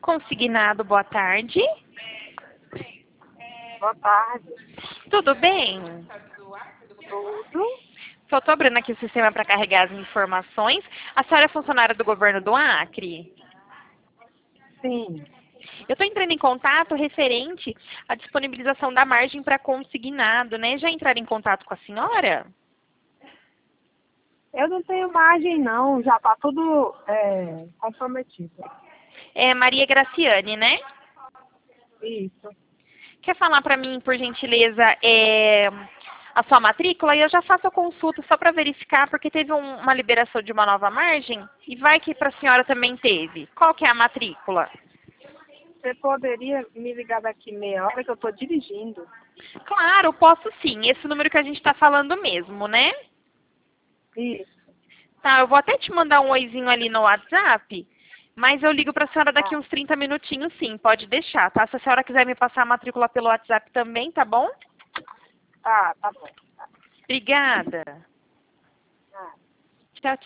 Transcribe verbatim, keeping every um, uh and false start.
Consignado, boa tarde. Boa tarde. Tudo bem? Tudo? Só estou abrindo aqui o sistema para carregar as informações. A senhora é funcionária do governo do Acre? Sim. Eu estou entrando em contato referente à disponibilização da margem para consignado, né? Já entraram em contato com a senhora? Eu não tenho margem, não. Já está tudo é, comprometido. É Maria Graciane, né? Isso. Quer falar para mim, por gentileza, é, a sua matrícula? E eu já faço a consulta só para verificar, porque teve um- uma liberação de uma nova margem e vai que para a senhora também teve. Qual que é a matrícula? Você poderia me ligar daqui meia hora que eu estou dirigindo? Claro, posso sim. Esse número que a gente está falando mesmo, né? Isso. Tá, eu vou até te mandar um oizinho ali no WhatsApp, mas eu ligo para a senhora daqui Tá. uns trinta minutinhos sim, pode deixar, tá? Se a senhora quiser me passar a matrícula pelo WhatsApp também, tá bom? Tá, tá bom. Obrigada. Tá. Tchau, tchau.